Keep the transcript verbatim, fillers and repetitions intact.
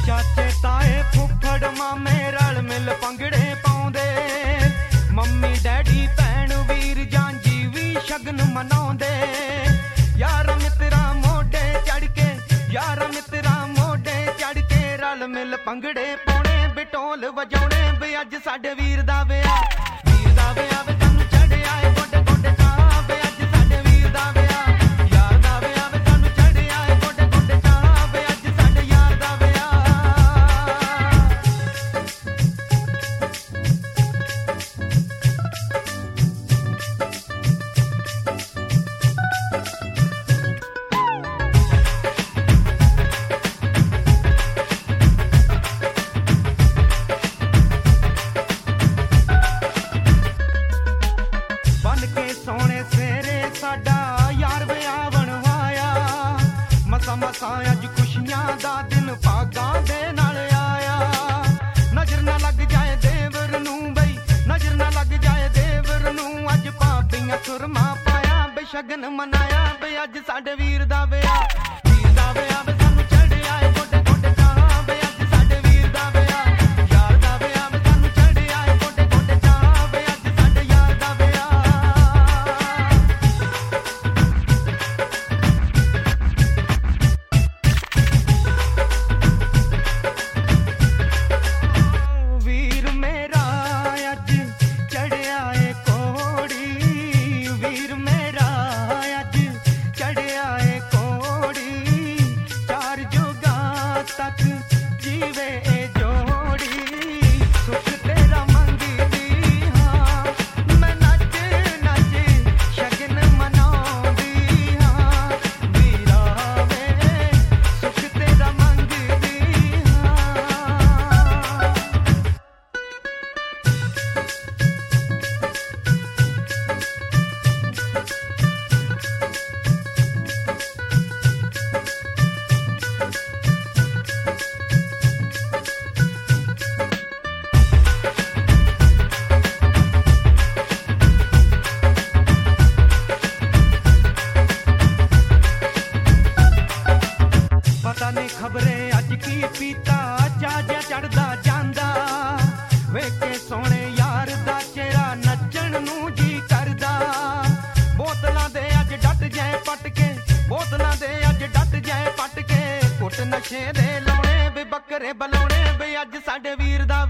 चाचे ताए फुफड़ मामे रल मिल पंगड़े पाउंदे मम्मी डैडी भैन वीर जांजी भी शगन मनाउंदे यार मित्रा मोढे चढ़ के यार मित्रा मोढे चढ़ के रल मिल पंगड़े पाउणे बिटोल वजाउणे वे अज साडे वीर दा विआह वीर दा विआह वे सानू चढ़िया ए गोडे गोडे चा वे अज साडे वीर दा विआह यार दा विआह वे सानू चढ़िया ए गोडे गोडे चा वे अज साडे यार दा विआह मसा अज खुशियां दा दिन भागां दे नाल आया नजर ना लग जाए देवर नू बई नजर ना लग जाए देवर नू अज भाबियां सुरमा पाया बेशगन मनाया बे अज साडे वीर दा विआह वीर दा विआह वे सानू चढ़िया ए गोडे गोडे चा बे अज साडे वीर दा विआह यार दा विआह वे सानू चढ़िया ए गोडे गोडे चा बे अज साडे यार दा विआह खबरें अज की पीता जाजा चढ़दा जांदा वेखे सोने यार दा चेहरा नचण नू जी करदा बोतलां दे अज डट जाए पटके बोतलां दे अज डट जाए पटके कुट नशे दे लाउणे वे बकरे बलाउणे वे अज साडे वीर दा